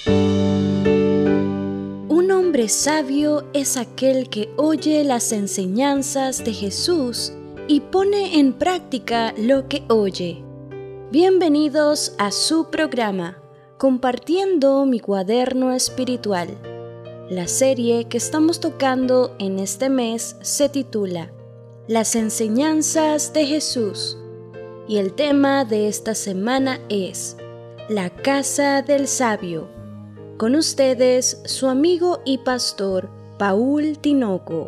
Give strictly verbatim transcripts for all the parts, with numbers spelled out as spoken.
Un hombre sabio es aquel que oye las enseñanzas de Jesús y pone en práctica lo que oye. Bienvenidos a su programa, Compartiendo mi cuaderno espiritual. La serie que estamos tocando en este mes se titula Las enseñanzas de Jesús y el tema de esta semana es La casa del sabio. Con ustedes, su amigo y pastor, Paul Tinoco.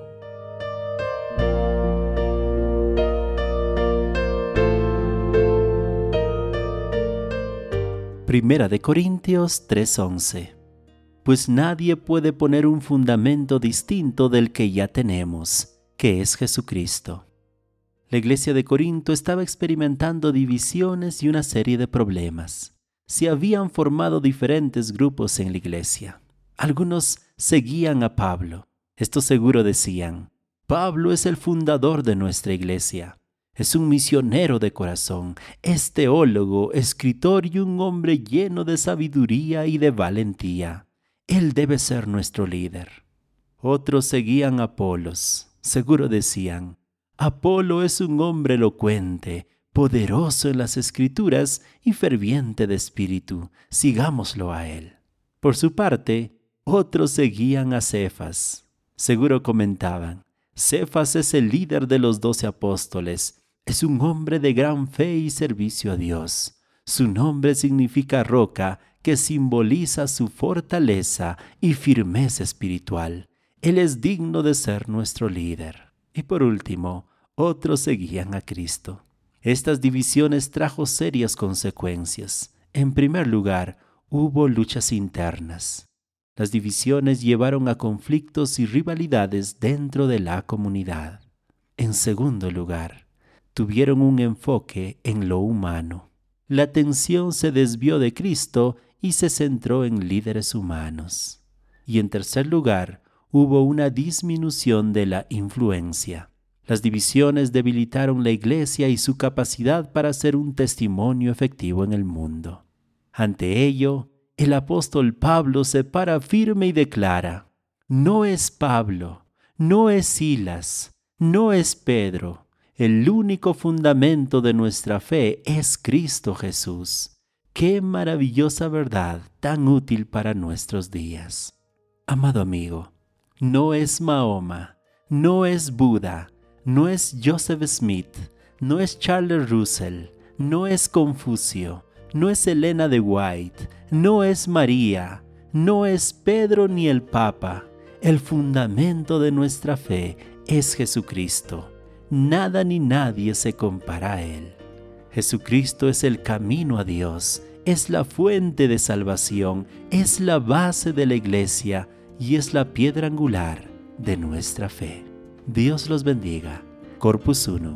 Primera de Corintios tres once. Pues nadie puede poner un fundamento distinto del que ya tenemos, que es Jesucristo. La iglesia de Corinto estaba experimentando divisiones y una serie de problemas. Se habían formado diferentes grupos en la iglesia. Algunos seguían a Pablo. Estos seguro decían, Pablo es el fundador de nuestra iglesia. Es un misionero de corazón, es teólogo, escritor y un hombre lleno de sabiduría y de valentía. Él debe ser nuestro líder. Otros seguían a Apolos. Seguro decían, Apolo es un hombre elocuente, poderoso en las Escrituras y ferviente de espíritu. Sigámoslo a él. Por su parte, otros seguían a Cefas. Seguro comentaban, Cefas es el líder de los doce apóstoles. Es un hombre de gran fe y servicio a Dios. Su nombre significa roca, que simboliza su fortaleza y firmeza espiritual. Él es digno de ser nuestro líder. Y por último, otros seguían a Cristo. Estas divisiones trajo serias consecuencias. En primer lugar, hubo luchas internas. Las divisiones llevaron a conflictos y rivalidades dentro de la comunidad. En segundo lugar, tuvieron un enfoque en lo humano. La atención se desvió de Cristo y se centró en líderes humanos. Y en tercer lugar, hubo una disminución de la influencia. Las divisiones debilitaron la iglesia y su capacidad para ser un testimonio efectivo en el mundo. Ante ello, el apóstol Pablo se para firme y declara, no es Pablo, no es Silas, no es Pedro. El único fundamento de nuestra fe es Cristo Jesús. ¡Qué maravillosa verdad tan útil para nuestros días! Amado amigo, no es Mahoma, no es Buda, no es Joseph Smith, no es Charles Russell, no es Confucio, no es Elena de White, no es María, no es Pedro ni el Papa. El fundamento de nuestra fe es Jesucristo. Nada ni nadie se compara a Él. Jesucristo es el camino a Dios, es la fuente de salvación, es la base de la iglesia y es la piedra angular de nuestra fe. Dios los bendiga. Corpus Unum.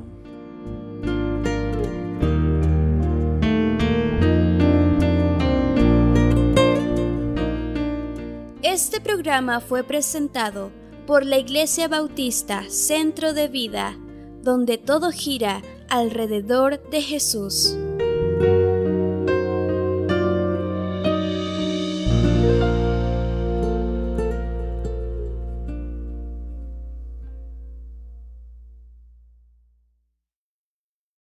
Este programa fue presentado por la Iglesia Bautista Centro de Vida, donde todo gira alrededor de Jesús.